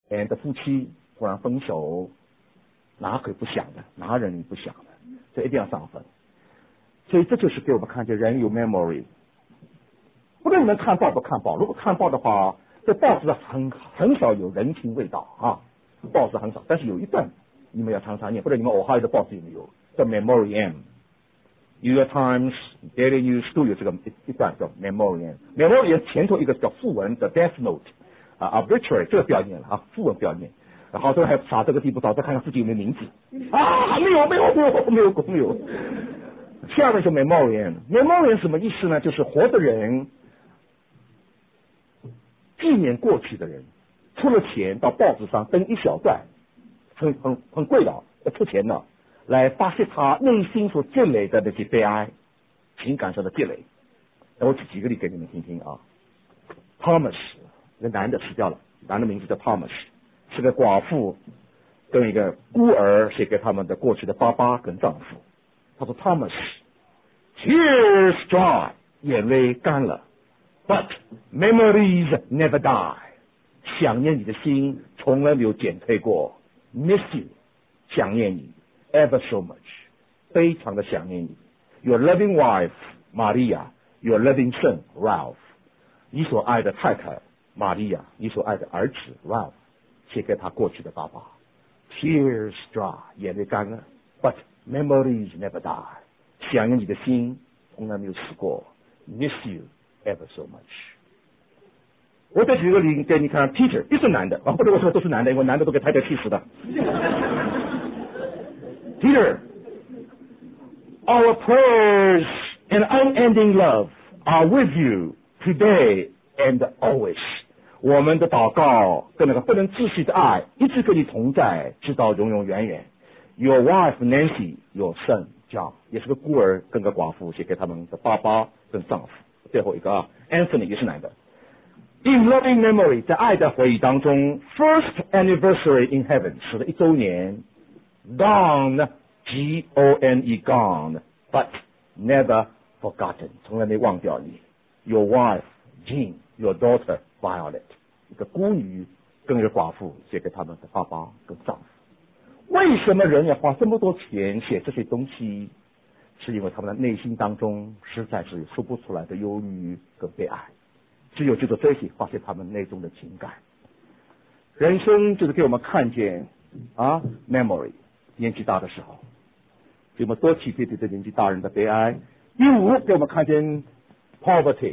的夫妻突然分手，哪可以不想的？哪人不想的？这一定要上分。所以这就是给我们看见人有 memory。不论你们看报不看报，如果看报的话，这报纸很少有人情味道啊，报纸很少。但是有一段你们要常常念，或者你们Ohio的报纸有没有？叫 Memoriam。New York Times、Daily News 都有这个一段叫 Memoriam。Memoriam 前头一个叫副文的 Death Note。Obituary 这个不要念了啊，副文不要念。然后这还傻这个地步，找着看看自己有没有名字啊，没有。下面是 Memoriam。Memoriam 什么意思呢？就是活的人纪念过去的人，出了钱到报纸上登一小段，很贵的，要出钱的，来发泄他内心所积累的那些悲哀，情感上的积累。我举几个例给你们听听啊。Thomas 一个男的死掉了，男的名字叫 Thomas， 是个寡妇跟一个孤儿写给他们的过去的爸爸跟丈夫。他说 Thomas Tears dry， 眼泪干了 ，But memories never die， 想念你的心从来没有减退过 ，Miss you， 想念你 ever so much， 非常的想念你 ，Your loving wife Maria， Your loving son Ralph， 你所爱的太太玛利亚，你所爱的儿子 Ralph， 写给他过去的爸爸 ，Tears dry， 眼泪干了 ，But memories never die。想念你的心从来没有死过 ，Miss you ever so much。我再举个例给你看 ，Peter 一是男的啊，或者我说都是男的，因为男的都给太太气死的。Peter，our prayers and unending love are with you today and always。我们的祷告跟那个不能窒息的爱一直跟你同在，直到永永远远。Your wife Nancy, your son John， 也是个孤儿跟个寡妇，写给他们的爸爸跟丈夫。最后一个Anthony 也是男的。In loving memory， 在爱的回忆当中 ，First anniversary in heaven， 是的1周年 ，Gone G-O-N-E gone，but never forgotten， 从来没忘掉你。Your wife Jean, your daughter Violet， 一个孤女跟一个寡妇，写给他们的爸爸跟丈夫。为什么人要花这么多钱写这些东西？是因为他们的内心当中实在是说不出来的忧郁跟悲哀，只有这个这些发泄他们内中的情感。人生就是给我们看见啊 ，memory， 年纪大的时候，给我们多体会对年纪大人的悲哀。第5，给我们看见 poverty，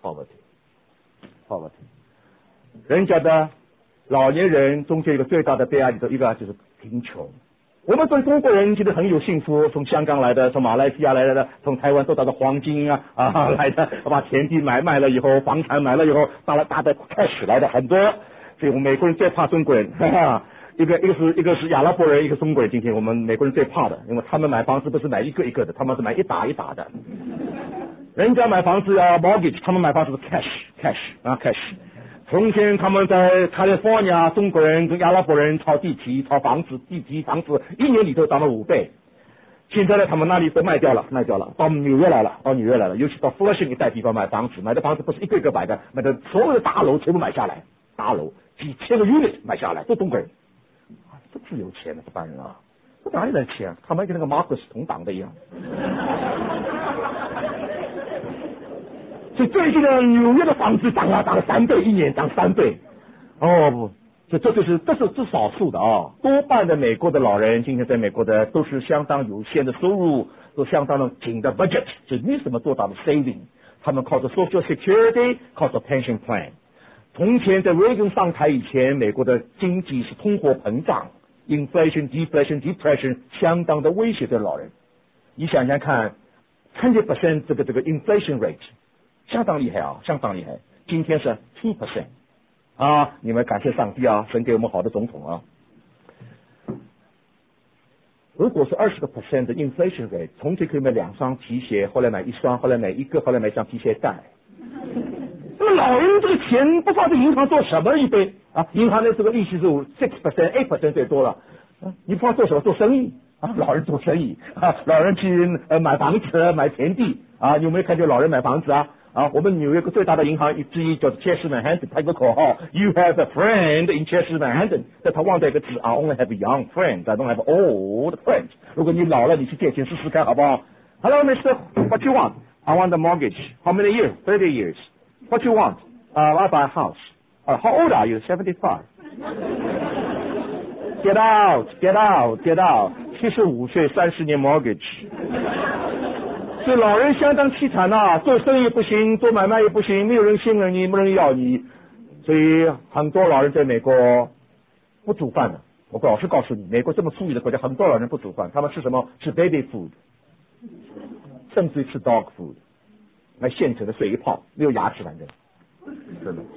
人家的老年人中间一个最大的悲哀里头一个就是贫穷。我们对中国人觉得很有幸福，从香港来的，从马来西亚来的，从台湾得到的黄金来的，把田地卖了以后，房产买了以后，大的cash来的很多。所以我们美国人最怕中国人，一个是阿拉伯人，一个中国人。今天我们美国人最怕的，因为他们买房子不是买一个一个的，他们是买一打一打的。人家买房子mortgage， 他们买房子是 cash。从前他们在 California， 中国人跟阿拉伯人炒地皮、炒房子，地皮房子1年里头涨了5倍。现在呢，他们那里都卖掉了，到纽约来了，尤其到 Flushing 一带地方买房子，买的房子不是一个一个买的，买的所有的大楼全部买下来，大楼几千个 unit 买下来，都中国人。这是有钱的这帮人啊，这哪里来钱？他们跟那个马克思同党的一样。所以最近的纽约的房子涨了3倍，一年涨3倍。不，这是少数的啊，多半的美国的老人今天在美国的都是相当有限的收入，都相当的紧的 budget， 就没什么多大的 saving， 他们靠着 Social Security， 靠着 pension plan。从前在 Reagan 上台以前，美国的经济是通货膨胀 ，inflation、deflation、depression 相当的威胁对老人。你想想看 ，20% 这个 inflation rate。相当厉害。今天是 2% 你们感谢上帝神给我们好的总统如果是20% 的 inflation rate， 从前可以买2双皮鞋，后来买1双，后来买1个，后来买1双皮鞋带。那么老人这个钱不知道在银行做什么一堆银行的这个利息是 6%、8% 最多了你不知道做什么？做生意老人做生意老人去买房子、买田地有没有看见老人买房子我们纽约最大的银行之一叫切士曼汉顿，它有个口号 ：You have a friend in 切士曼汉顿。但他忘掉一个字I only have young friends, I don't have old friends。如果你老了，你去借钱试试看，好不好 ？Hello, Mister, what you want? I want a mortgage. How many years? 30 years. What you want? I buy a house. How old are you? 75. Get out, get out, get out. 75岁30年 mortgage。所以老人相当凄惨啊，做生意不行，做买卖也不行，没有人信任你，没有人要你。所以很多老人在美国不煮饭的。我老实告诉你，美国这么富裕的国家，很多老人不煮饭，他们吃什么？吃 baby food， 甚至于吃 dog food， 那现成的水一泡，没有牙齿，反正真的。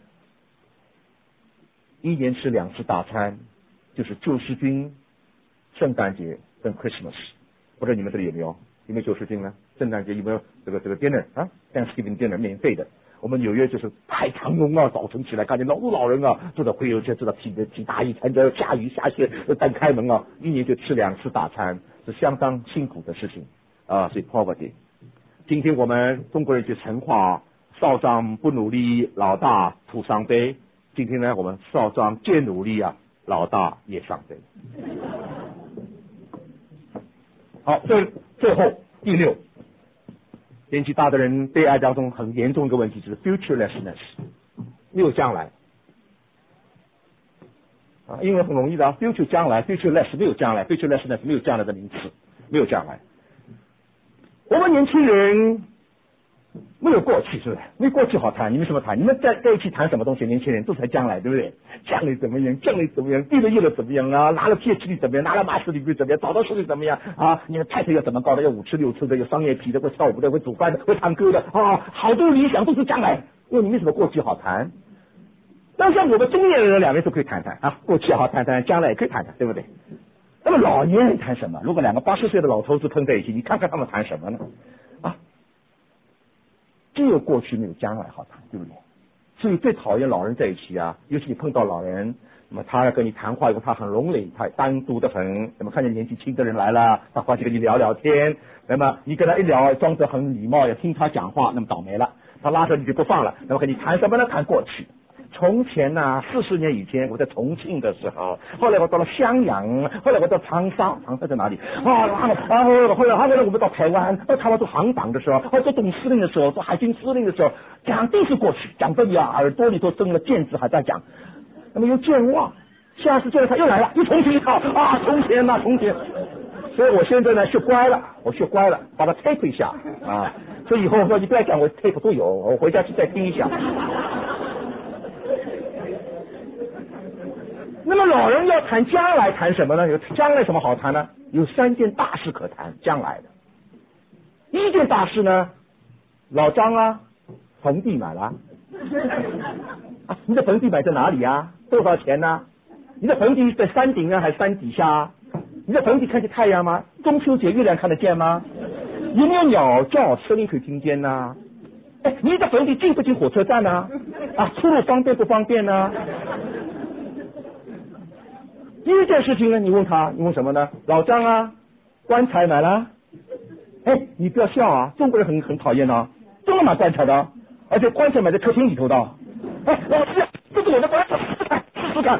一年吃2次大餐，就是救世军、圣诞节跟 Christmas。不知道你们这里有没有？有没有救世军呢？圣诞节有没有这个 dinner 啊 ？Thanksgiving dinner 免费的。我们纽约就是排长龙啊，早晨起来看见老人啊，坐在会有车，坐在提大衣，穿着下雨下雪，单开门啊，一年就吃2次大餐，是相当辛苦的事情啊。所以 poverty。今天我们中国人就神话少壮不努力，老大徒伤悲。今天呢，我们少壮皆努力啊，老大也伤悲。好，最后第6，年纪大的人悲哀当中很严重一个问题就是 futurelessness， 没有将来。英文很容易的，future 将来 ，futureless 没有将来 ，futurelessness 没有将来的名词，没有将来。我们年轻人没有过去，是不是？没过去好谈，你们什么谈？你们在一起谈什么东西？年轻人都谈将来，对不对？将来怎么样？将来怎么样？毕了业了怎么样啊？拿了 PhD 怎么样？拿了 Master degree 怎么样？找到事业怎么样啊？你的太太要怎么搞的？要5吃6吃的，有商业皮的，会跳舞的，会煮饭的，会唱歌的啊！好多理想都是将来，因为你没什么过去好谈。但像我们中年人2人都可以谈谈啊，过去好谈谈，将来也可以谈谈，对不对？那么老年人谈什么？如果2个80岁的老头子碰在一起，你看看他们谈什么呢？只有过去没有将来好谈，对不对？所以最讨厌老人在一起啊，尤其你碰到老人，那么他要跟你谈话以后，他很lonely，他单独的很。那么看见年纪轻的人来了，他欢喜跟你聊聊天。那么你跟他一聊，装着很礼貌，要听他讲话，那么倒霉了，他拉着你就不放了。那么跟你谈什么呢？谈过去。从前40年以前我在重庆的时候，后来我到了襄阳，后来我到长沙，长沙在哪里？后来我们到台湾，到台湾做航长的时候，做董司令的时候，做海军司令的时候，讲都是过去，讲到你耳朵里头生了茧子还在讲。那么又健忘，下次见了他又来了，又重新一套从前从前。所以我现在呢学乖了，把它 tape 一下所以以后我说你不要讲，我 tape 都有，我回家去再听一下。那么老人要谈将来，谈什么呢？有将来什么好谈呢？有3件大事可谈，将来的。第一件大事呢，老张坟地买了你的坟地买在哪里多少钱呢？你的坟地在山顶还是山底下？你的坟地看见太阳吗？中秋节月亮看得见吗？有没有鸟叫声音可以听见呢？你的坟地进不进火车站呢？出入方便不方便呢？第一件事情呢，你问什么呢？老张棺材买了。你不要笑中国人很讨厌中国买棺材的，而且棺材买在客厅里头的。老师，这是我的棺材，试试看。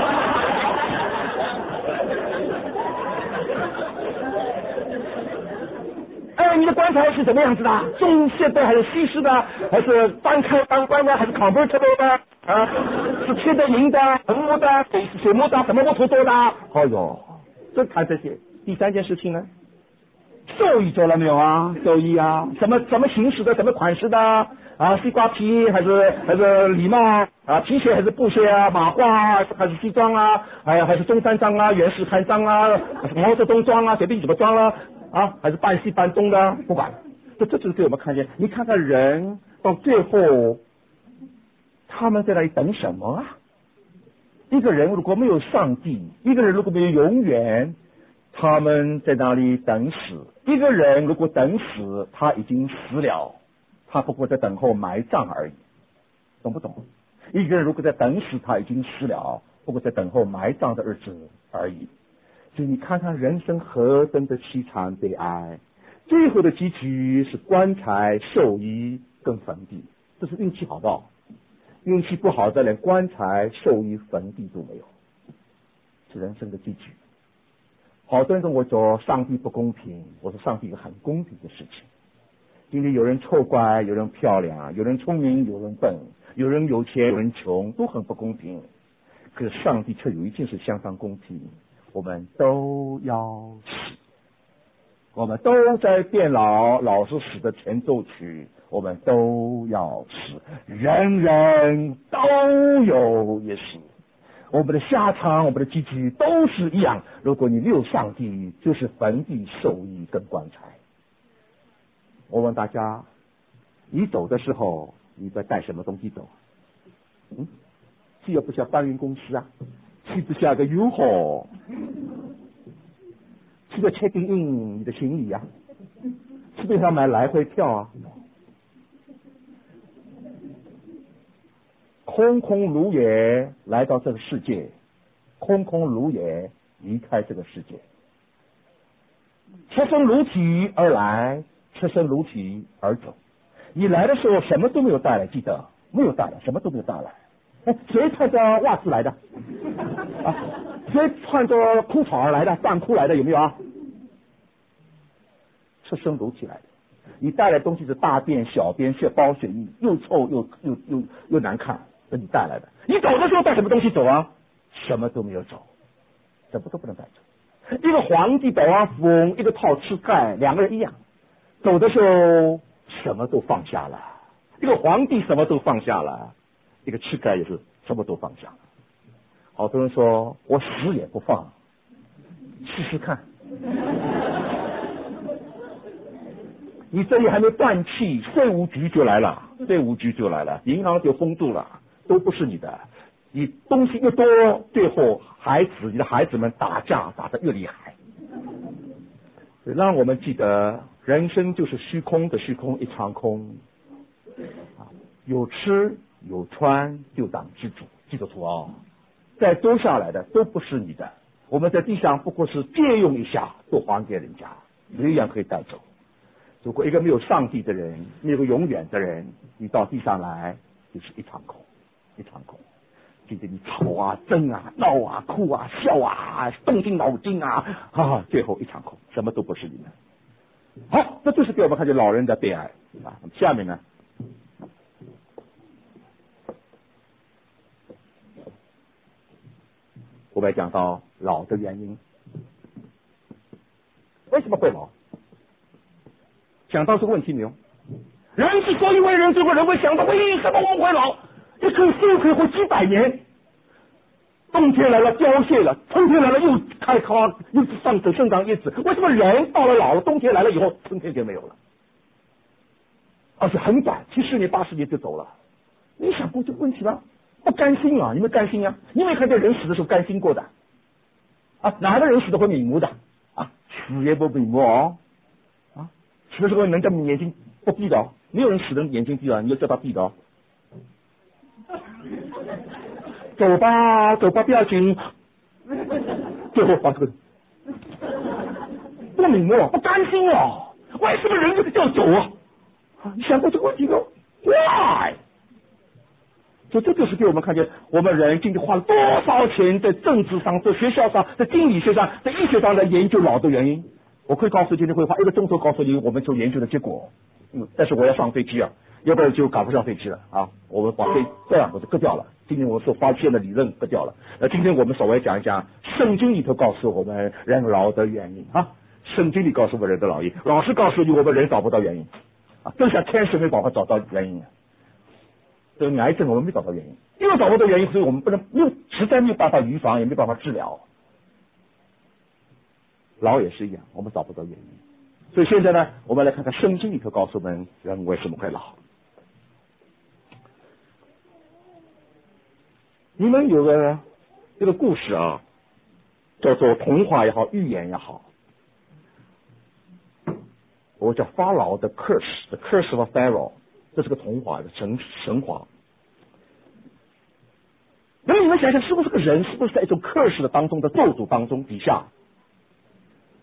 你的棺材是什么样子的？中式的还是西式的？还是单开单关的？还是 convertible 的？是铁的、银的、红木的、水木的，什么木头做的？就谈这些。第3件事情呢，寿衣做了没有寿衣什么形式的，什么款式的西瓜皮还是礼帽皮鞋还是布鞋马褂还是西装还是中山装原始汉装毛泽东装随便怎么装了还是半西半东的，不管。这就是给我们看见，你看看人到最后他们在那里等什么一个人如果没有上帝，一个人如果没有永远，他们在那里等死。一个人如果等死，他已经死了，他不过在等候埋葬而已，懂不懂？一个人如果在等死，他已经死了，不过在等候埋葬的日子而已。所以你看看人生何等的凄惨悲哀，最后的结局是棺材寿衣跟坟地，这是运气好不好？运气不好的连棺材、寿衣、坟地都没有，是人生的结局。好多人跟我说上帝不公平，我说上帝有很公平的事情。今天有人臭乖，有人漂亮，有人聪明，有人笨，有人有钱，有人穷，都很不公平。可是上帝却有一件事相当公平，我们都要死，我们都在变老，老是死的前奏曲，我们都要死，人人都有一死。我们的下场，我们的结局都是一样。如果你没有上帝，就是坟地、寿衣跟棺材。我问大家，你走的时候，你在带什么东西走？需不需要搬运公司啊？需不需要个 U-Haul？ 需要 check in 你的行李啊？需不需要买来回票啊？空空如也来到这个世界，空空如也离开这个世界。赤身如体而来，赤身如体而走。你来的时候什么都没有带来，记得没有带来，什么都没有带来。谁穿着袜子来的？谁穿着裤衩来的？短裤来的有没有啊？赤身如体来的。你带来的东西是大便、小便、血包、血液，又臭又难看。是你带来的。你走的时候带什么东西走啊？什么都没有走，什么都不能带走。一个皇帝百万富翁，一个套吃盖，两个人一样。走的时候什么都放下了，一个皇帝什么都放下了，一个吃盖也是什么都放下了。好多人说我死也不放，试试看。你这里还没断气，税务局就来了，银行就封住了。都不是你的，你东西越多，最后你的孩子们打架打得越厉害。让我们记得，人生就是虚空的虚空一场空，有吃有穿就当知足，记得住哦。再多下来的都不是你的，我们在地上不过是借用一下，都还给人家，没一样可以带走。如果一个没有上帝的人，没有个永远的人，你到地上来就是一场空。一场空，今天你吵啊、争啊、闹啊、哭啊、笑啊、动尽脑筋啊，最后一场空，什么都不是你们。好，这就是给我们看见老人的悲哀啊。下面呢，我们讲到老的原因，为什么会老？想到这个问题没有？人之所以为人，最后人会想到为什么我们会老？一棵树可以活几百年，冬天来了凋谢了，春天来了又开花，又生长叶子。为什么人到了老了，冬天来了以后，春天就没有了？而且很短，70年、80年就走了。你想过这个问题吗？不甘心啊！你们甘心啊？你没看见人死的时候甘心过的啊？哪个人死的会瞑目的啊？死也不瞑目哦啊！死的时候人家眼睛不闭的哦，没有人死的眼睛闭了，你要叫他闭的哦。走吧，不要紧。最后把这个不明了，不甘心了。为什么人要走啊？你想过这个问题吗 ？Why？ 所以这就是给我们看见，我们人今天花了多少钱在政治上、在学校上、在经理学上、在医学上来研究老的原因。我可以告诉今天会花1个钟头告诉你我们所研究的结果。但是我要上飞机啊，要不然就赶不上飞机了啊！我们把这两个就割掉了。今天我所发现的理论割掉了。今天我们稍微讲一讲圣经里头告诉我们人老的原因啊。圣经里告诉我们人的老因，老师告诉你我们人找不到原因啊，就像天使没办法找到原因。这个癌症我们没找到原因，因为找不到原因，所以我们实在没有办法预防，也没办法治疗。老也是一样，我们找不到原因。所以现在呢，我们来看看圣经里头告诉我们人为什么会老。你们有个这个故事啊，叫做童话也好，寓言也好，我叫法老的 curse，the curse of Pharaoh， 这是个童话的神话。那么你们想想，是不是个人，是不是在一种 curse 的当中的咒诅当中底下？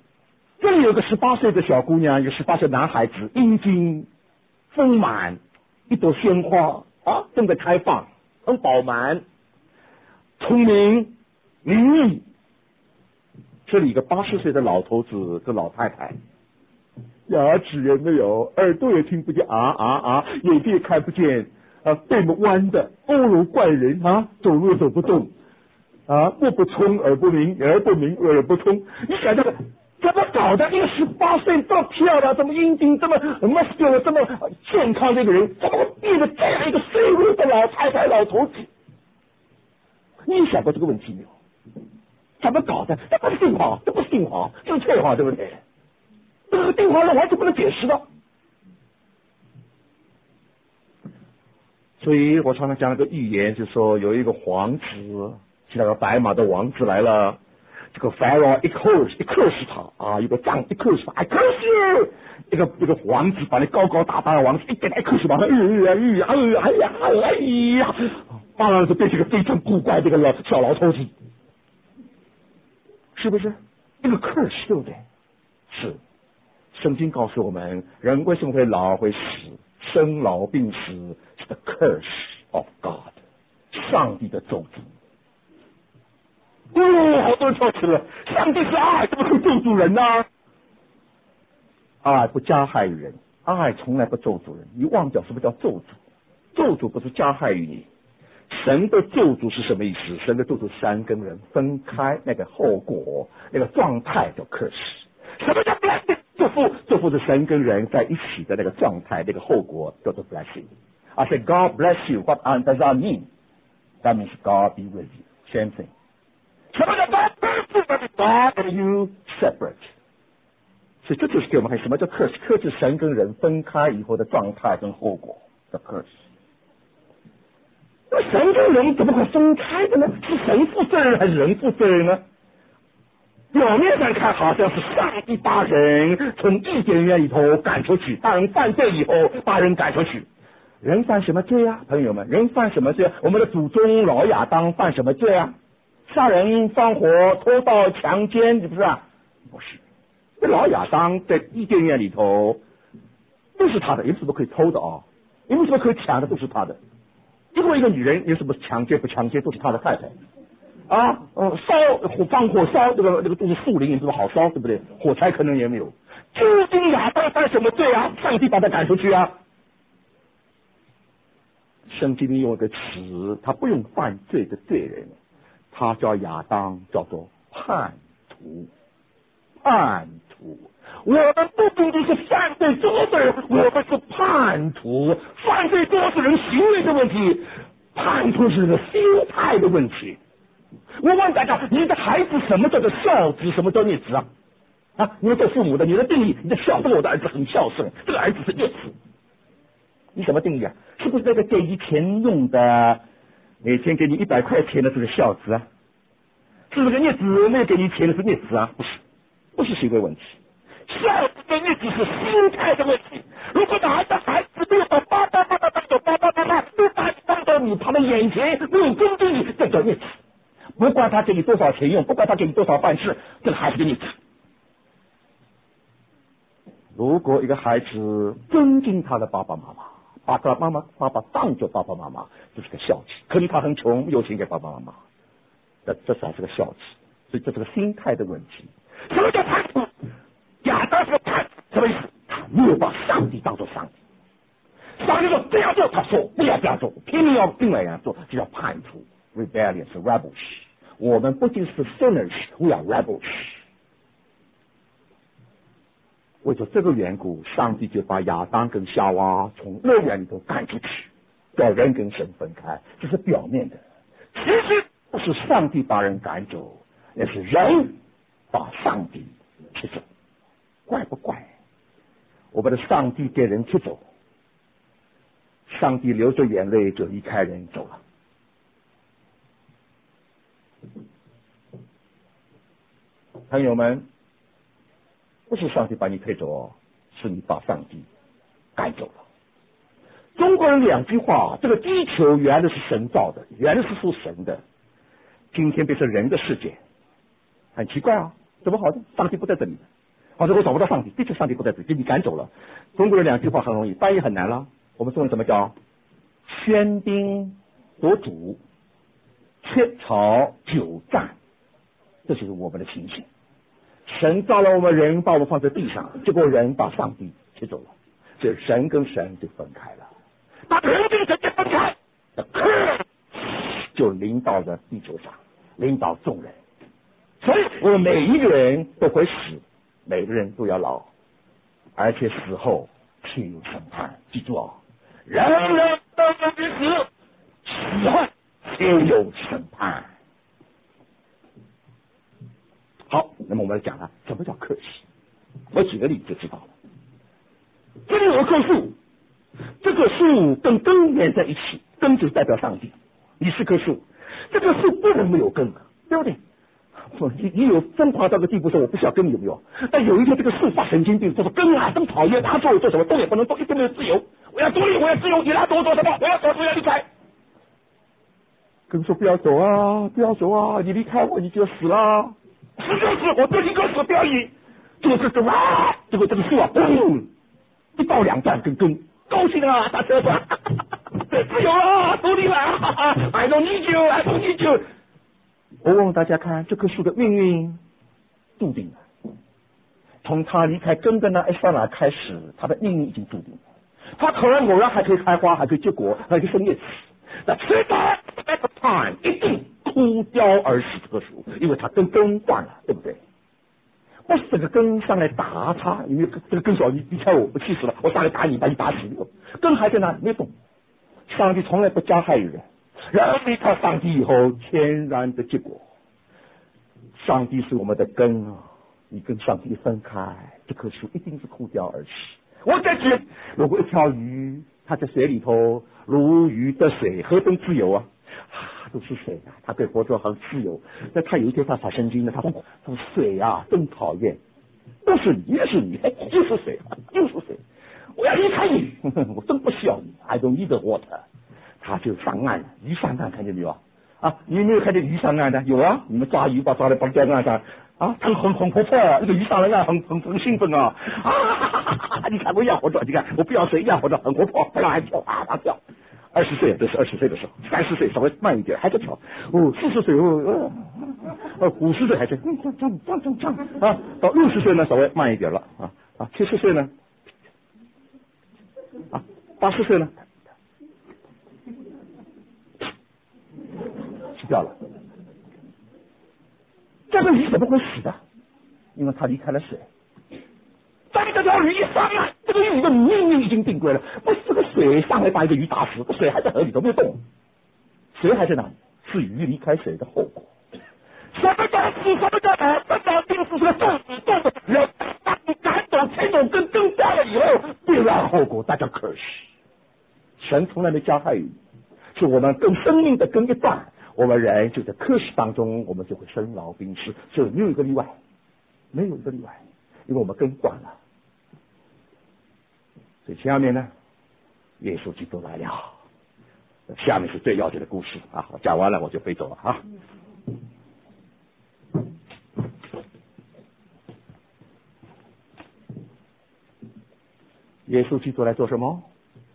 这里有个18岁的小姑娘，一个18岁男孩子，英俊丰满， 一朵鲜花啊，正在开放，很饱满，聪明伶俐。这里一个80岁的老头子跟老太太，牙齿也没有，耳朵也听不见眼睛也看不见背么弯的，欧柔怪人啊，走路也走不动目不聪耳不明，耳不明耳不通。你想这个怎么搞的？一个18岁这么漂亮，这么英俊，这么 muscular， 这么健康的一个人，怎么会变得这样一个衰弱的老太太老头子？你想过这个问题没有？怎么搞的？这不是定话，这不是定话，这是退话，对不对？这个定话是完全不能解释的。所以我常常讲了个寓言，就说有一个皇子，是那个白马的王子来了，这个 Pharaoh 一克死他有个杖一克死他，克死一个皇子把那高高大大的王子一给他一克死把他当然就变成一个非常古怪的一个小老头子，是不是？一个 curse 对不对？是。圣经告诉我们，人为什么会老会死？生老病死是 the curse of God， 上帝的咒诅。好多人说起了，上帝是爱，怎么会咒诅人呢？爱不加害于人，爱从来不咒诅人。你忘掉什么叫咒诅？咒诅不是加害于你。神的咒诅是什么意思？神的咒诅山跟人分开，那个后果，那个状态叫 curse。什么叫 blessing？ 祝福是神跟人在一起的那个状态，那个后果叫做 blessing。I say God bless you. What does that mean? That means God be with you. Same thing. 什么叫 God bless you? God and you separate. 所以这就是给我们看什么叫 curse。curse 是神跟人分开以后的状态跟后果的 curse。那么神跟人怎么会分开的呢？是神负责任还是人负责任呢？表面上看好像是上帝把人从伊甸园里头赶出去，把人犯罪以后把人赶出去。人犯什么罪啊？朋友们，人犯什么罪？我们的祖宗老亚当犯什么罪啊？杀人放火偷盗强奸，是不是啊？不是。这老亚当在伊甸园里头都是他的，有什么可以偷的有什么可以抢的都是他的。因为一个女人有什么强奸不强奸都是他的太太放火烧那个都是树林，有什么好烧，对不对？火柴可能也没有。究竟亚当犯什么罪啊？上帝把他赶出去啊！圣经里用一个词，他不用犯罪的罪人，他叫亚当，叫做叛徒。叛徒，我们不仅仅是犯罪多的人，我们是叛徒。犯罪多是人行为的问题，叛徒是人心态的问题。我问大家，你的孩子什么叫做孝子，什么叫孽子你们做父母的，你的定义，你的孝，我的儿子很孝顺，这个儿子是孽子，你什么定义啊？是不是那个给你钱用的，每天给你100块钱的这个孝子啊？是不是个孽子没有给你钱的是孽子啊？不是行为问题，孝子跟孽子是心态的问题。如果哪个孩子没有把爸爸都把你当到你他的眼前，没有恭敬你，这叫孽子。不管他给你多少钱用，不管他给你多少饭吃，这个还是个孽子。如果一个孩子尊敬他的爸爸妈妈，把他爸爸当作爸爸妈妈，这是个孝子。可能他很穷，没有钱给爸爸妈妈，这才是个孝子。所以这是个心态的问题。什么叫叛徒？亚当是个叛徒，什么意思？他没有把上帝当作上帝。上帝说这样做，他说不要这样做，偏偏要另外一样做，这叫叛徒。Rebellion 是 rebels。我们不仅是 sinners， we are rebels。为着这个缘故，上帝就把亚当跟夏娃从乐园里头赶出去，叫人跟神分开。这是表面的，其实不是上帝把人赶走，也是人把上帝踢走。怪不怪？我们的上帝给人踢走，上帝流着眼泪就离开人走了。朋友们，不是上帝把你推走是你把上帝赶走了。中国人2句话，这个地球原来是神造的，原来是属神的，今天变成人的世界，很奇怪怎么好的？上帝不在这里，好像我找不到上帝，的确上帝不在这里，给你赶走了。中国人2句话很容易，翻译很难了。 我们中文怎么叫喧宾夺主，切草久战，这就是我们的情形。神造了我们人，把我们放在地上，结果人把上帝切走了，所以神跟神就分开了，把人跟神就分开，就临到了地球上，临到众人。所以我们每一个人都会死，每个人都要老，而且死后必有审判。记住啊，人人都有必死，死后必有审判。好，那么我们来讲了什么叫克系。我举个例子就知道了。这里有棵树，这棵树跟根连在一起，根就代表上帝。你是棵树，这棵树不能没有根，对不对？你有疯狂到个地步说我不晓得根有没有，但有一天这个树发神经病，说根啊真讨厌，拉着我做什么动也不能动，一定没有自由，我要独立，我要自由，你拉着我做什么？我要走，我要离开。根说不要走啊，不要走啊，你离开我你就死了。死就死，我对一个死不要你。这个这个树啊，嘣，一刀两断，跟根高兴啊，大车子，自由啊，独立了，I don't need you, I don't need you。我问大家看，这棵树的命运注定了。从它离开根的那一刹那开始，它的命运已经注定了。它可能偶然还可以开花，还可以结果，还可以生叶子，但迟早 at a time 一定枯凋而死。这棵树，因为它跟根断了，对不对？不是这个根上来打它，因为这个根说你跳我气死了，我上来打你，把你打死。根还在那里没动。上帝从来不加害于人，人离开上帝以后，天然的结果。上帝是我们的根啊，你跟上帝分开，这棵树一定是枯掉而死。我再举，如果一条鱼，它在水里头如鱼得水，何等自由啊！都是水啊，它可以活着很自由。那它有一天它发神经了，它说水啊真讨厌，不是你，也是你，又是水，又是水，我要离开你，我真不需要你 ，I don't need the water。他就上岸了，鱼上岸，看见没有啊？你有没有看见鱼上岸的？有啊，你们抓鱼把抓来绑在岸上啊，很活泼，那个鱼上来啊，很兴奋啊！你看我一样活着，你看我不要水一样活着，很活泼，不让还跳啊跳。20岁，这是20岁的时候，30岁稍微慢一点还在跳，40岁50岁还在这啊，到60岁呢稍微慢一点了70岁呢80岁呢死掉了。这个鱼怎么会死的？因为它离开了水。当这条鱼一上来，这个鱼的命运已经定规了，不是这个水上来把一个鱼打死，这水还在河里头没有动，水还在哪里？是鱼离开水的后果。什么叫死？什么叫死？这叫定是个重死重的人，当你赶走牵走跟根断了以后，必然后果大家可惜。神从来没加害于你，是我们跟生命的根一断，我们人就在科学当中，我们就会生老病死，所以没有一个例外，没有一个例外，因为我们根断了。所以下面呢，耶稣基督来了。下面是最要紧的故事啊！我讲完了我就飞走了啊。耶稣基督来做什么？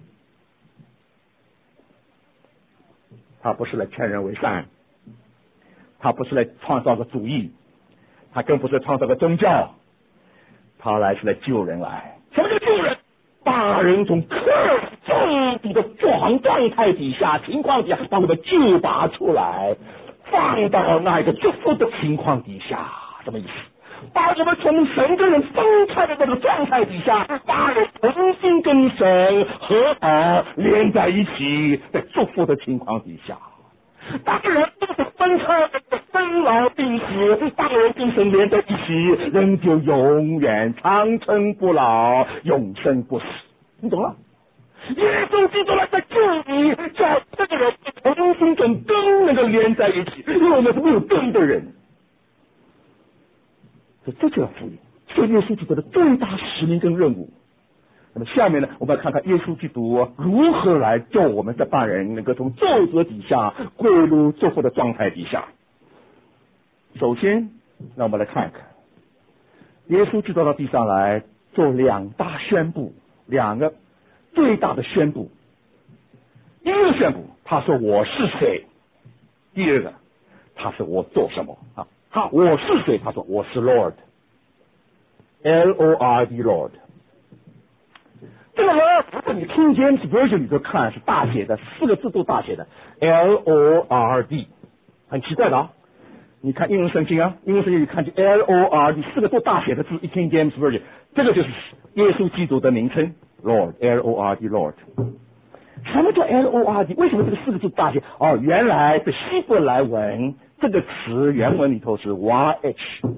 他不是来劝人为善，他不是来创造个主义，他更不是创造个宗教，他来是来救人来。什么叫救人？把人从克重度的状态底下、情况底下，把我们救拔出来，放到那一个祝福的情况底下，什么意思？把我们从神跟人分开的那个状态底下，把人重新跟神和好连在一起，在祝福的情况底下，把人都是分开的生老病死，把人跟神连在一起，人就永远长生不老，永生不死。你懂了？耶稣基督来在救你，叫这个人重新跟根那个连在一起，因为我们是没有根的人。所以这叫福音，是耶稣基督的最大使命跟任务。那么下面呢，我们来看看耶稣基督如何来救我们这帮人能够从咒诅底下归入祝福的状态底下。首先，让我们来看看耶稣基督到地上来做2大宣布，2个最大的宣布。第一个宣布，他说我是谁；第二个，他说我做什么啊？我是谁？他说我是 Lord，L-O-R-D Lord。这个 Lord 你King James Version 里头看是大写的，4个字都大写的 L-O-R-D， 很奇怪的啊。你看英文圣经啊，英文圣经你看就 L-O-R-D 4个都大写的字， King James Version， 这个就是耶稣基督的名称 Lord， L-O-R-D Lord。什么叫 Lord？ 为什么这个4个字大写？原来的希伯来文这个词原文里头是 YHWH，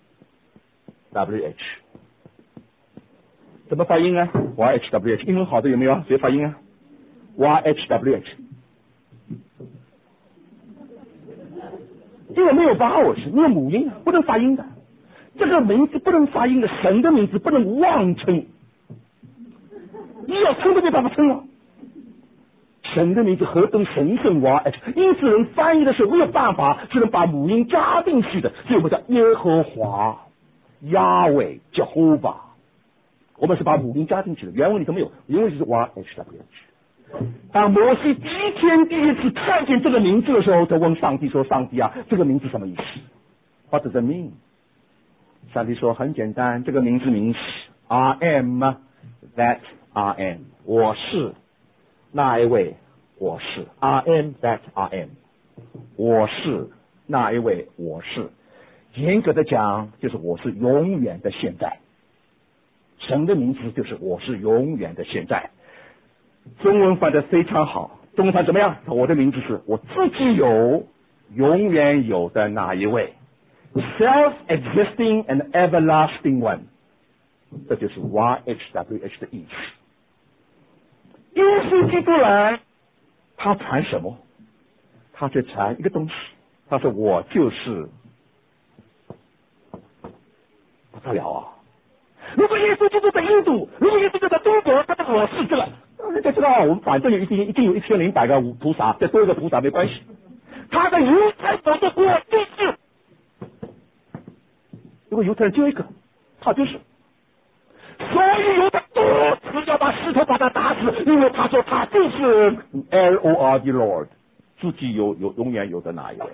怎么发音啊 ？YHWH， 英文好的有没有？谁发音啊 ？YHWH， 因为没有 vowels， 没有母音，不能发音的。这个名字不能发音的，神的名字不能妄称，你要称都没办法称了。神的名字何等神圣YH，因此人翻译的时候没有办法，只能把母音加进去的，所以我们叫耶和华、亚伟、Jehovah，我们是把母音加进去的，原文里头没有，原文就是 YHWH。当摩西第一次看见这个名字的时候，他问上帝说：“上帝啊，这个名字什么意思 ？What does it mean？” 上帝说：“很简单，这个名字名是 I am that I am， 我是那一位，我是 I am that I am， 我是那一位，我是。严格的讲，就是我是永远的现在。神的名字就是我是永远的现在。中文翻得非常好，中文翻怎么样？我的名字是我自己有，永远有的那一位 ，self-existing and everlasting one， 这就是 YHWH 的意思。耶稣基督来，他传什么？他就传一个东西，他说我就是不得了啊！如果耶稣基督在印度，如果耶稣基督在中国，他说我是这个，大家知道我们反正一定有1000-200个菩萨，再多一个菩萨没关系。他的犹太人的我就是，如果犹太人就一个，他就是。所以犹太多次要把石头把他打死，因为他说他就是 Lord Lord， 自己有永远有的那一位。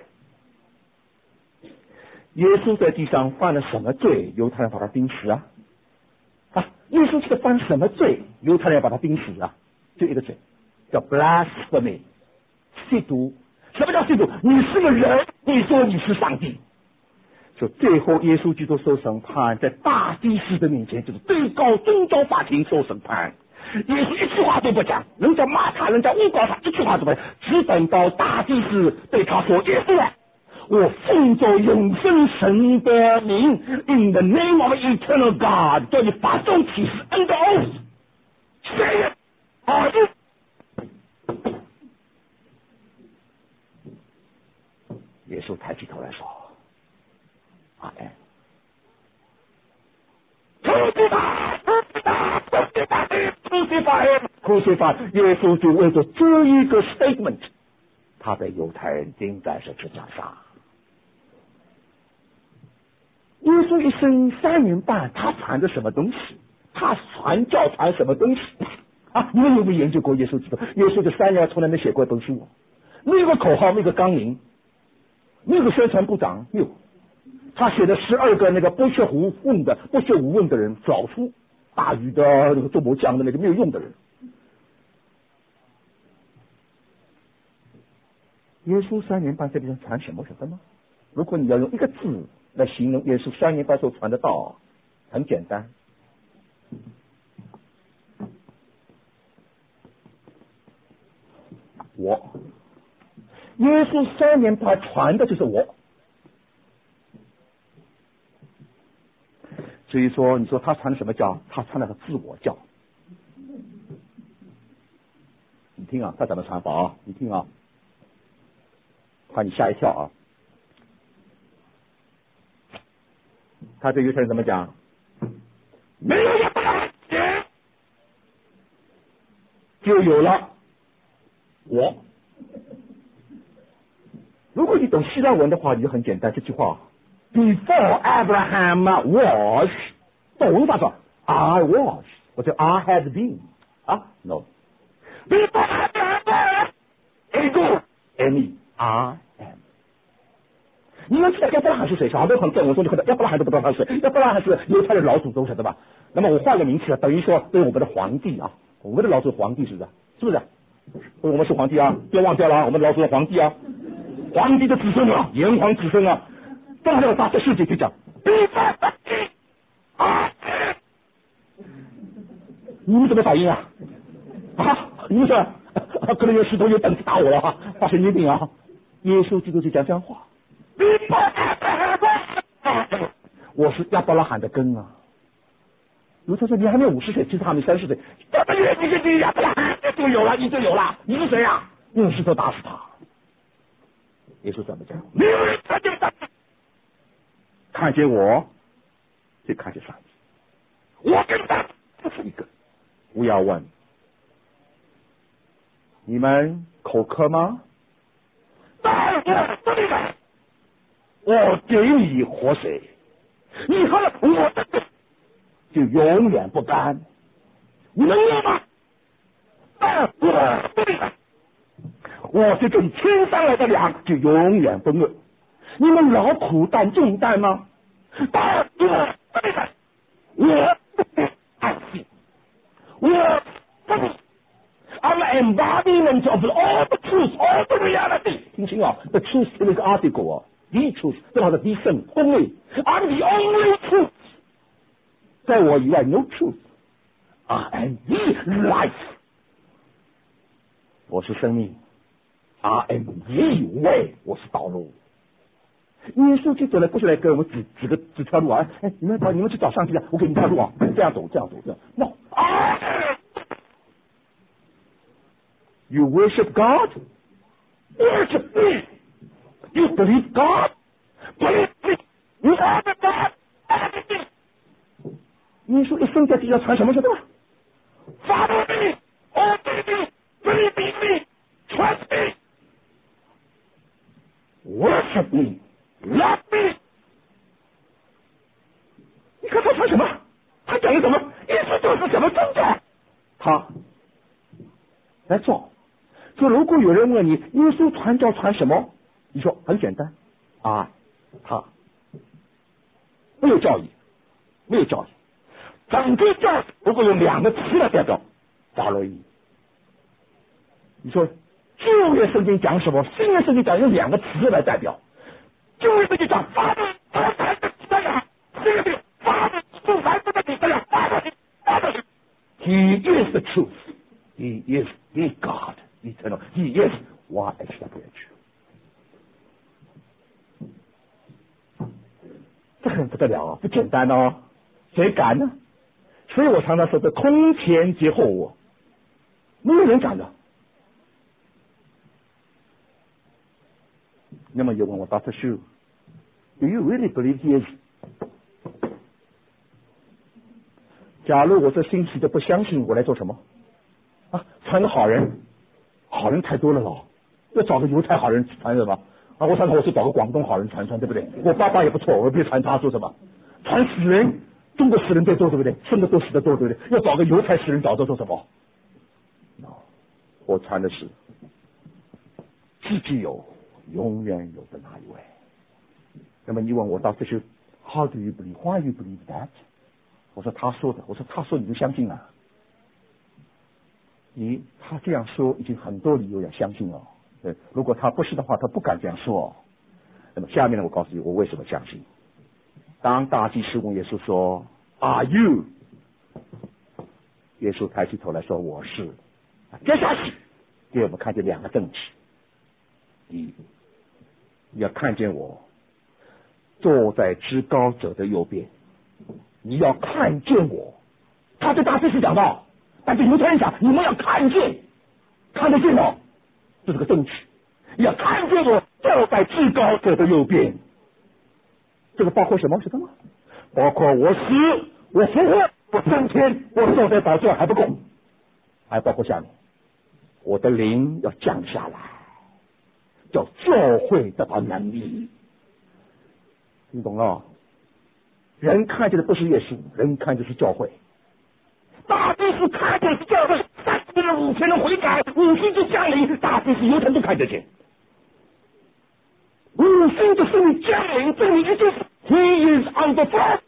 耶稣在地上犯了什么罪？犹太人把他钉死啊！耶稣是犯什么罪？犹太人要把他钉死啊！就一个罪，叫 blasphemy， 亵渎。什么叫亵渎？你是个人，你说你是上帝。就最后耶稣基督受审判，在大祭司的面前，就是最高宗教法庭受审判。耶稣一句话都不讲，人家骂他，人家诬告他，一句话都不讲，只等到大祭司对他说：“耶稣啊，我奉着永生神的名 ，in the name of eternal God， 叫你发动启示 under oath， say it are you？” 耶稣抬起头来说：“I am。” crucify，耶稣就为着这一个 statement， 他被犹太人钉在十字架上。耶稣一生3年半，他传的什么东西？他传教传什么东西啊？你们有没有研究过耶稣基督？耶稣这3年从来没写过一本书，没有个口号，没有个纲领，没有个宣传部长，没有。他写的12个那个不学无问的人，找出大禹的那个做磨匠的那个没有用的人。耶稣3年半在地上传什么晓得吗？如果你要用一个字来形容耶稣3年半所传的道，很简单，我。耶稣3年半传的就是我。所以说，你说他传的什么教？他传的是自我教。你听啊，他怎么传法啊？你听啊，怕你吓一跳啊。他对犹太人怎么讲？没有也不了解，就有了我。如果你懂希腊文的话，你就很简单，这句话 ：Before Abraham was， 懂法说 I was， 或者 I had been， 啊 ？No。Ego any I am。你们知道亚伯拉罕是谁？好多朋友跟我说，你可能亚伯拉罕都不知道他是谁。亚伯拉罕是犹太的老祖宗，晓得吧？那么我换个名词，等于说对我们的皇帝啊，我们的老祖皇帝是不是？是不是？我们是皇帝啊，别忘掉了啊，我们老祖的皇帝啊，皇帝的子孙啊，炎黄子孙啊，放到大的世界去讲。你们怎么反应啊？啊，你们说可能有石头有本事打我了啊，发神经病啊！耶稣基督就讲这样话。我是亚伯拉罕的根啊！如他说你还没50岁，其实他还没30岁。你亚伯拉罕就有了，你就有了，你是谁啊？用石头打死他。耶稣怎么讲？你看见我，就看见上帝。我跟他不是一个。不要问，你们口渴吗？我给你活水，你喝了我的水，就永远不干。你们饿吗？我就给你牵上来的粮，就永远不饿。你们劳苦担重担吗？我I'm an embodiment of all the truth, all the reality. 听清啊 ，the truth 是那个 article 啊 ，the truth 正好是 the son only. I'm the only truth. 在我以外 no truth. I am the life. 我是生命。I am the way. 我是道路。耶稣基督来不是来给我们指条路啊！哎，你们去找上帝啊！我给你条路啊！这样走，这样走，这样。No. You worship God? Worship me. You believe God? Believe me. You are the God. Everything. 耶稣一生在地上传什么？晓得吧 ？Follow me, obey me, believe me, trust me, worship me, love me. 你看他传什么？他讲的什么？耶稣就是什么宗教？他来做。说如果有人问你耶稣传教传什么，你说很简单，他没有教义，没有教义。整个教如果有2个词来代表，法罗伊。你说旧约圣经讲什么？新约圣经讲用2个词来代表。旧约圣经讲发的才的这样，新约的发的不才不的这样，发的。He is the truth. He is the God.Eternal. He is YHWH. 这很不得了啊，不简单哦，谁敢呢？所以我常常说的空前绝后我，没有人敢的。那么有问我 Dr. Shu, do you really believe he is? 假如我这星期都不相信，我来做什么？啊，传个好人。好人太多了咯，要找个犹太好人传什么？啊，我想我是找个广东好人传，对不对？我爸爸也不错，我别传他说什么？传死人，中国死人最多，对不对？生的都死的多，对不对？要找个犹太死人找着做什么？我传的是自己有，永远有的那一位。那么你问我到这些 How do you believe? Why you believe that? 我说他说的，我说他说你就相信啊。他这样说已经很多理由要相信了。对，如果他不是的话，他不敢这样说。那么下面呢，我告诉你我为什么相信。当大祭司问耶稣说 Are you？ 耶稣抬起头来说我是。接下去给我们看见2个证据。第一，你要看见我坐在至高者的右边，你要看见我。他对大祭司讲到，但是犹太人讲你们要看见，看得见吗？这是个证据。要看见我坐在至高者的右边，这个包括什么？知道吗？包括我死，我复活，我升天，我坐在宝座还不够，还包括下面，我的灵要降下来，叫教会得到能力。你懂了？人看见的不是耶稣，人看见的是教会。 大祭司看见是这样的，30人5000人悔改，五星就降临，大祭司犹太人都看得见。五星的圣灵降临，证明一件事 ，He is on the throne。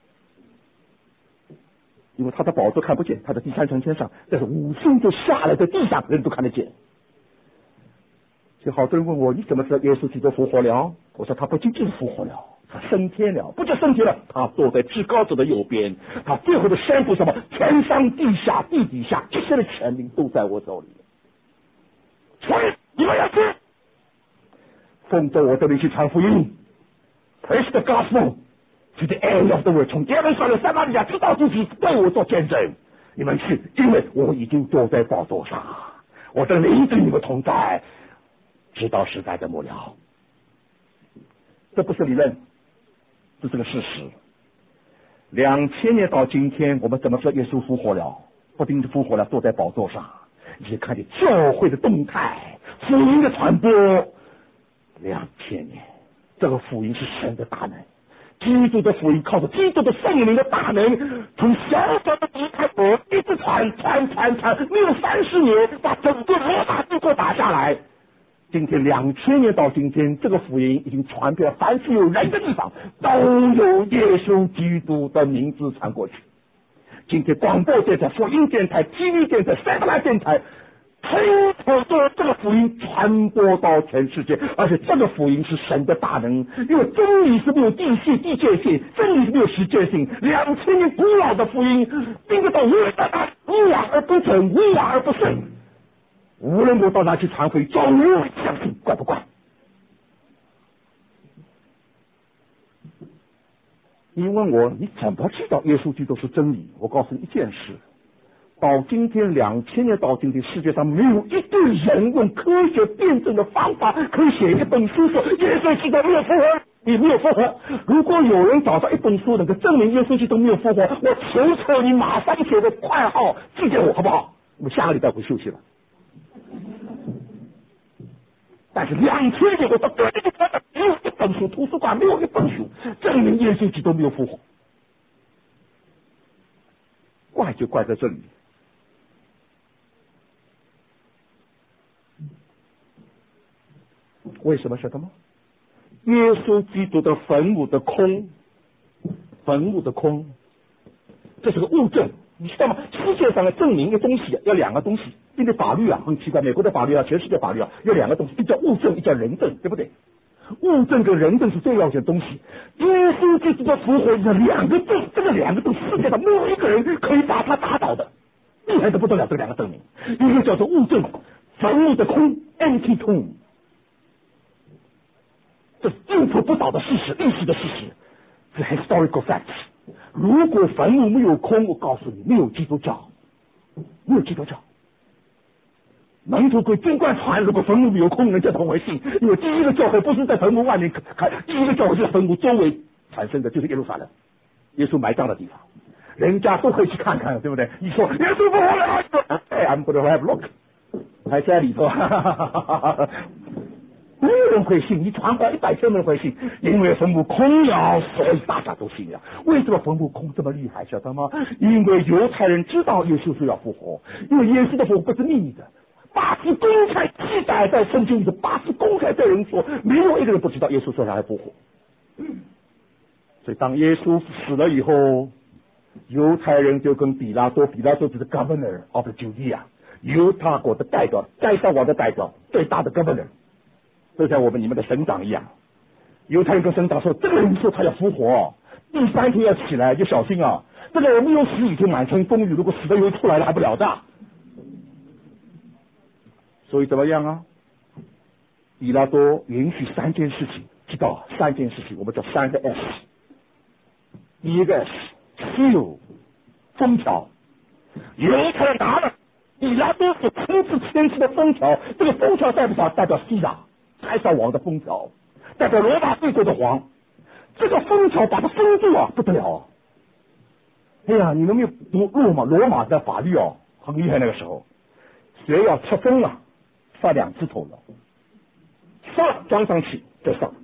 因为他的宝座看不见，他在第3层天上，但是五星就下来在地上，人都看得见。所以好多人问我，你怎么知道耶稣基督复活了？我说他不仅仅复活了，他升天了，不叫升天了，他坐在至高者的右边，他最后的宣布什么？天上地下地底下一切的权柄都在我手里。所以你们要去，奉着我这里去传福音 ，Preach the gospel to the end of the world， 从耶路撒冷、撒玛利亚直到地极，为我做见证。你们去，因为我已经坐在宝座上，我的灵跟你们同在，直到时代的末了。这不是理论，这是个事实。2000年到今天，我们怎么说耶稣复活了？不仅是复活了，坐在宝座上，你去看见教会的动态，福音的传播。2000年，这个福音是神的大能，基督的福音靠着基督的圣灵的大能，从小小的离开国一直传，没有30年，把整个罗马帝国打下来。今天2000年到今天，这个福音已经传遍凡是有人的地方，都有耶稣基督的名字传过去。今天广播电台、福音电台、TV 电台、satellite电台，清楚说这个福音传播到全世界，而且这个福音是神的大能，因为真理是没有地界性，真理是没有时间性。2000年古老的福音，并不到无往而不准，无往而不顺。无论我到哪去传福音，总有人相信，怪不怪？你问我你怎么知道耶稣基督是真理？我告诉你一件事，到今天2000年到今天，世界上没有一个人用科学辩证的方法可以写一本书说耶稣基督没有复活，你没有复活。如果有人找到一本书能够证明耶稣基督没有复活，我求求你马上写个快号寄给我好不好？我下个礼拜会休息了。但是2000年我到各地去看，没有一本书，图书馆没有一本书证明耶稣基督没有复活。怪就怪在这里。为什么晓得吗？耶稣基督的坟墓的空，这是个物证，你知道吗？世界上的证明一个东西要2个东西，因为法律很奇怪，美国的法律全世界法律要2个东西，一叫物证，一叫人证，对不对？物证跟人证是最要紧的东西。耶稣基督的复活是2个证，这个2个证世界上没有一个人可以把它打倒的，厉害的不得了。这2个证明，一个叫做物证，坟墓的空 empty tomb， 这是应付不倒的事实，历史的事实，是 historical facts。如果坟墓没有空，我告诉你，没有基督教，门徒可以尽管传，如果坟墓没有空，人家都会信。因为第一个教会不是在坟墓外面看，第一个教会是在坟墓周围产生的，就是耶路撒冷，耶稣埋葬的地方，人家都可以去看看，对不对？你说耶稣复活了，哎 ，I'm going to have a look， 还在里头，没有人会信，你传话100千人会信，因为坟墓空了，所以大家都信了。为什么坟墓空这么厉害，晓得吗？因为犹太人知道耶稣是要复活，因为耶稣的复活不是秘密的。8次公开记载在圣经里，8次公开对人说，没有一个人不知道耶稣说他要复活。所以当耶稣死了以后，犹太人就跟比拉多就是 governor of Judea， 犹大国的代表，该撒王的代表，最大的 governor， 就像你们的省长一样。犹太人跟省长说，这个人说他要复活，第3天要起来，就小心啊！这个人没有死已经满城风雨，如果死了又出来了还不了的。所以怎么样啊？比拉多允许3件事情，知道3件事情，我们叫3个 S。第一个 S，seal 封条，犹太人拿了比拉多所亲自签字的封条，这个封条代表希腊开撒王的封条，代表罗马帝国的王。这个封条把它封住不得了。哎呀，你们没有读罗马的法律很厉害。那个时候谁要册封杀2次头了，上装上去再上。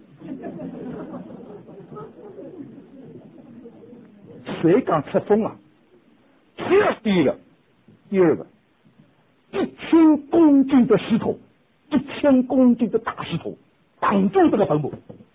谁敢册封第二个，1000公斤的石头，1000公斤的大石头挡住这个坟墓。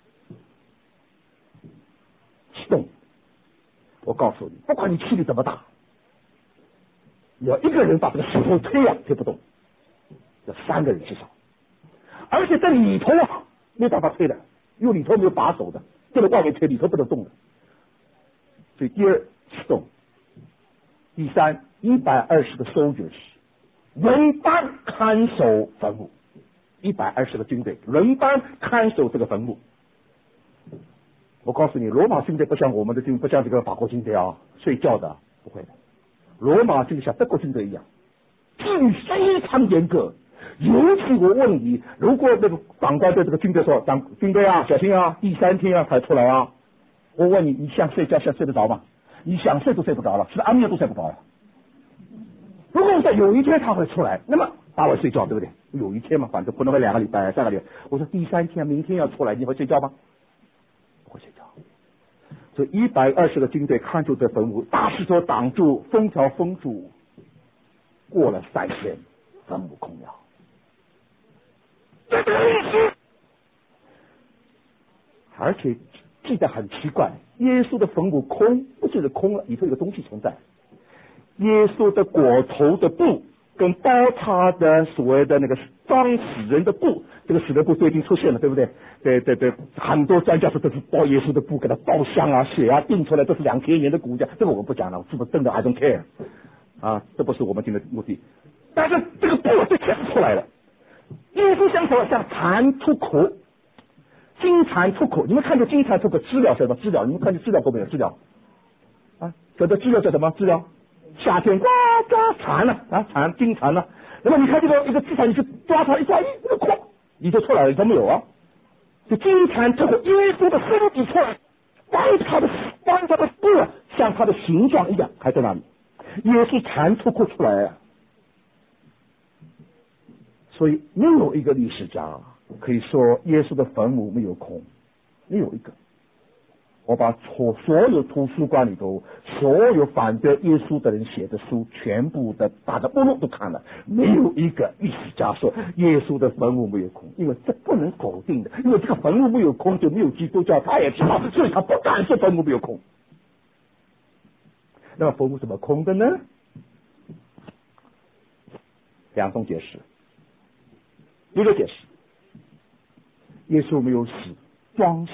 启动，我告诉你，不管你气力怎么大，要一个人把这个石头推不动，要3个人至少，而且在里头没办法推的，因为里头没有把手的，就在外面推，里头不能动的。所以第二启动，第三120个 soldiers 轮班看守坟墓，120个军队轮班看守这个坟墓。我告诉你，罗马军队不像我们的不像这个法国军队睡觉的，不会的。罗马军像德国军队一样，纪律非常严格。尤其我问你，如果那个长官对这个军队说：“军队小心第3天才出来我问你，你想睡觉睡得着吗？你想睡都睡不着了，是安眠都睡不着了。如果在有一天他会出来，那么大会睡觉，对不对？有一天嘛，反正不能2个礼拜、3个礼拜。我说第3天明天要出来，你会睡觉吗？不会睡觉。所以120个军队看住这坟墓，大石头挡住，封条封住。过了3天，坟墓空了。而且记得很奇怪，耶稣的坟墓空，不就是空了，里头有个东西存在。耶稣的裹头的布跟包他的所谓的那个装死人的布，这个死人布最近出现了，对不对？对，很多专家说这是包耶稣的布，给他包香血定出来，这是2000年的骨架，这个我不讲了，是不是真的 I don't care 这不是我们今天的目的。但是这个布就显示出来了，耶稣像什么？像蚕出口，金蚕出口。你们看见金蚕出口知了什么？知了，你们看见知了过没有？知了晓得知了叫什么？知了夏天呱呱蚕了蚕金蚕了。那么你看这个一个资产，你去抓它一抓，那个你就出来了，你都没有就金蚕出口，耶稣的身体出来，光他的布像他的形状一样还在那里，耶稣蚕出口出来所以没有一个历史家可以说耶稣的坟墓没有空，没有一个。我把所有图书馆里头所有反对耶稣的人写的书全部的打的目录都看了，没有一个历史家说耶稣的坟墓没有空，因为这不能否定的，因为这个坟墓没有空就没有基督教，他也知道，所以他不敢说坟墓没有空。那么坟墓怎么空的呢？2种解释。一个解释，耶稣没有死，装死，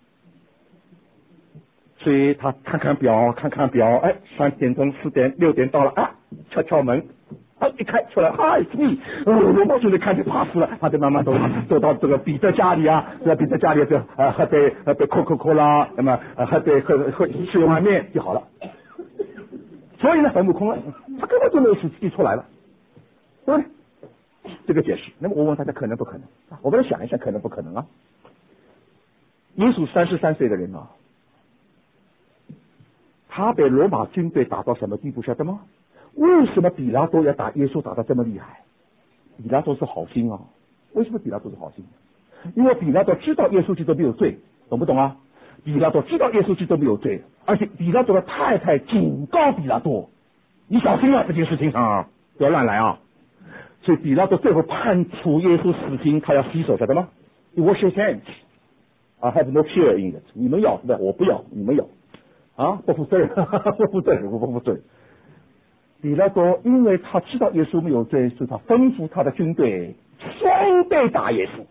所以他看看表，3点钟、4点、6点到了敲门，一开出来，It's me，罗马军队看见怕死了，他就慢慢走到这个彼得家里在彼得家里就喝杯Coca-Cola，那么喝吃碗面就好了。所以呢，坟墓空了，他根本就没有死，自己出来了，对不对？这个解释。那么我问大家可能不可能我们来想一想，可能不可能耶稣33岁的人他被罗马军队打到什么地步晓得吗？为什么比拉多要打耶稣打得这么厉害？比拉多是好心为什么比拉多是好心？因为比拉多知道耶稣基督没有罪，懂不懂比拉多知道耶稣基督没有罪，而且比拉多的太太警告比拉多，你小心这件事情不要乱来所以比拉多最后判处耶稣死刑，他要洗手晓得吗？ You wash your hands. I have no share in it. 你们要的我不要，你们要不负责任不负责任。比拉多因为他知道耶稣没有罪，所以他吩咐他的军队双倍打耶稣，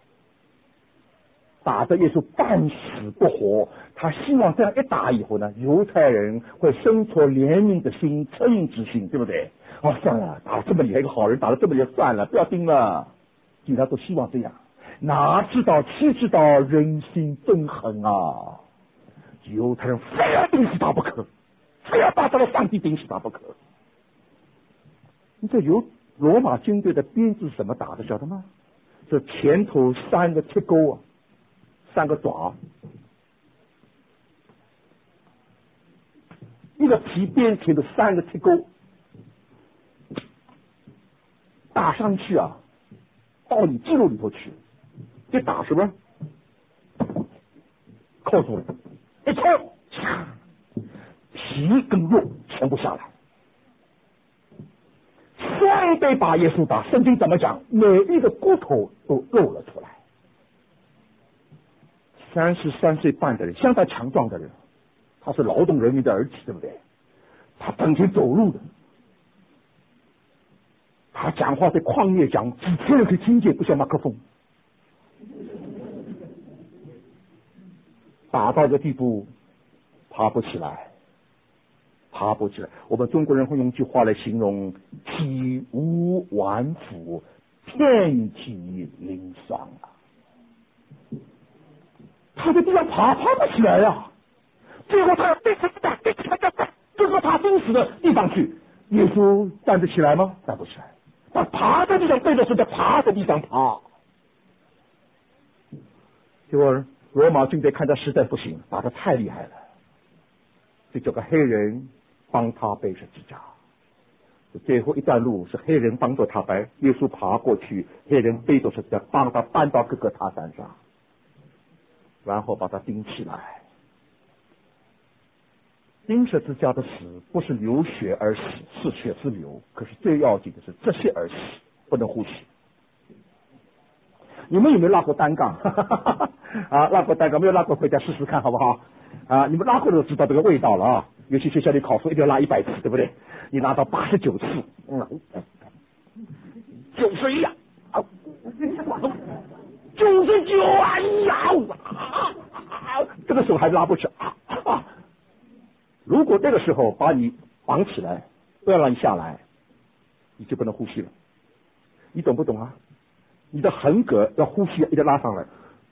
打得耶稣半死不活。他希望这样一打以后呢，犹太人会生出怜悯的心、恻隐之心，对不对？算了，打了这么厉害一个好人，打了这么厉害，算了，不要盯了。比拉多希望这样，岂知道人心真狠犹太人非要盯死他不可，非要把这个上帝盯死他不可。这罗马军队的鞭子怎么打的晓得吗？这前头3个铁钩3个爪，一个皮鞭前头3个铁钩，打上去到你肌肉里头去，一打是不是扣住了？一抽，皮跟肉全部下来， 双臂把耶稣打，圣经怎么讲？每一个骨头都露了出来。33岁半的人，相当强壮的人，他是劳动人民的儿子，对不对？他整天走路的，他讲话在旷野讲，几千人可以听见，不像麦克风。打到这地步，爬不起来，爬不起来。我们中国人会用一句话来形容：体无完肤，遍体鳞伤啊。他在地上爬不起来呀，最后他要背着他最后他濒死的地方去。耶稣站得起来吗？站不起来。他爬在地上，背着是在爬在地上爬。结果罗马军队看他实在不行，打得太厉害了，就叫个黑人帮他背十字架。最后一段路是黑人帮着他背，耶稣爬过去，黑人背着十字架帮他搬到各个他山上，然后把他钉起来。钉十字架的死不是流血而死，是血是流，可是最要紧的是窒息而死，不能呼吸。你们有没有拉过单杠？啊，拉过单杠没有拉过回家试试看好不好？啊，你们拉过的都知道这个味道了啊。尤其学校里考试一定要拉100次，对不对？你拉到89次，91啊，99啊，这个手还拉不起啊。如果这个时候把你绑起来，不要让你下来，你就不能呼吸了。你懂不懂啊？你的横膈要呼吸一定拉上来。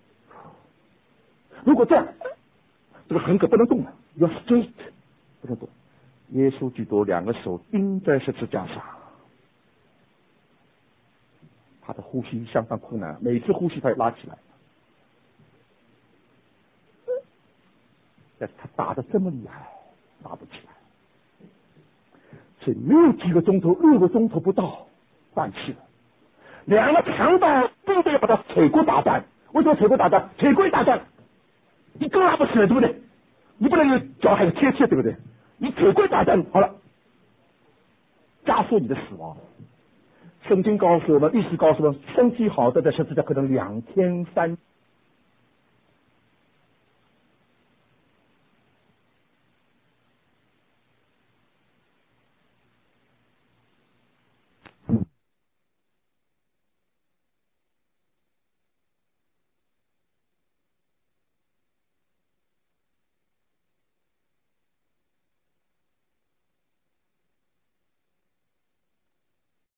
如果这样，这个横膈不能动了，要 straight， 不能动。耶稣基督2个手钉在十字架上，他的呼吸相当困难，每次呼吸他也拉起来。但是他打得这么厉害，打不起来，所以没有几个钟头，6个钟头不到，断气了。2个强盗都得要把他腿骨打断。为什么腿骨打断？腿骨一打断，你更拉不起来，对不对？你不能有脚还有贴，对不对？你腿骨打断，好了，加速你的死亡。圣经告诉我们，历史告诉我们，身体好的在十字架可能2天3